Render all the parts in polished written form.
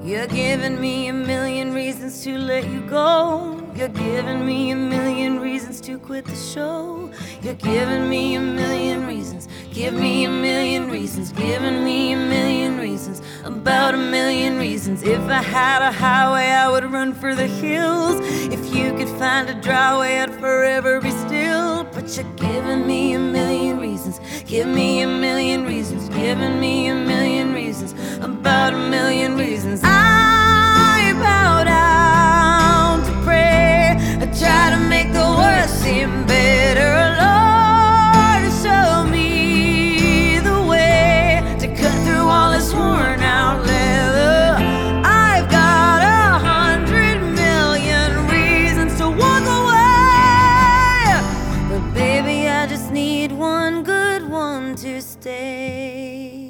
You're giving me a million reasons to let you go. You're giving me a million reasons to quit the show. You're giving me a million reasons. Give me a million reasons. Giving me a million reasons. About a million reasons. If I had a highway, I would run for the hills. If you could find a dry way, I'd forever be still. But you're giving me a million reasons. Give me a million reasons. Giving me a million reasons. About a million reasons. I bow down to pray. I try to make the worst seem better. Lord, show me the way to cut through all this worn out leather. I've got 100 million reasons to walk away, but baby, I just need one good one to stay.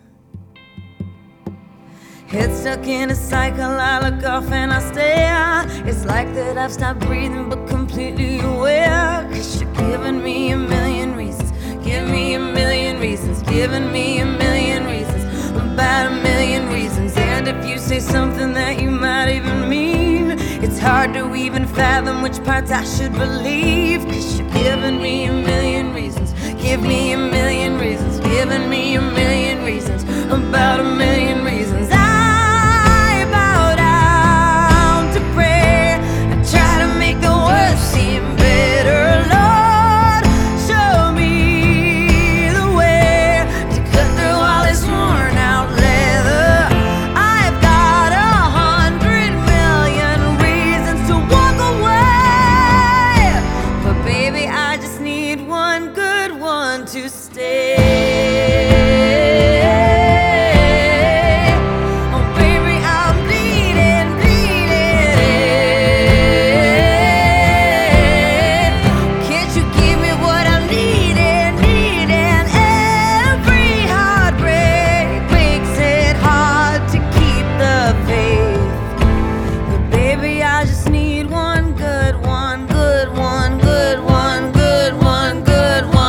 Head stuck in a cycle, I look off and I stare. It's like that I've stopped breathing but completely aware. 'Cause you're giving me a million reasons. Give me a million reasons. Giving me a million reasons. About a million reasons. And if you say something that you might even mean, it's hard to even fathom which parts I should believe. 'Cause you're giving me a million reasons. Give me a million reasons. Giving me a million reasons. About a million reasons. To stay. Oh baby, I'm bleeding, bleeding. Can't you give me what I'm needing, needing? Every heartbreak makes it hard to keep the faith. But baby, I just need one good one, good one, good one, good one, good one.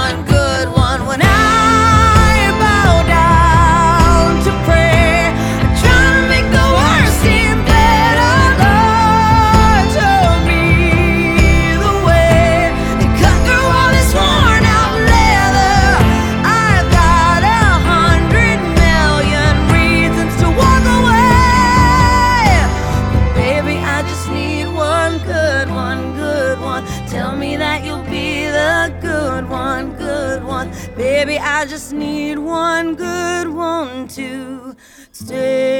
Tell me that you'll be the good one, good one. Baby, I just need one good one to stay.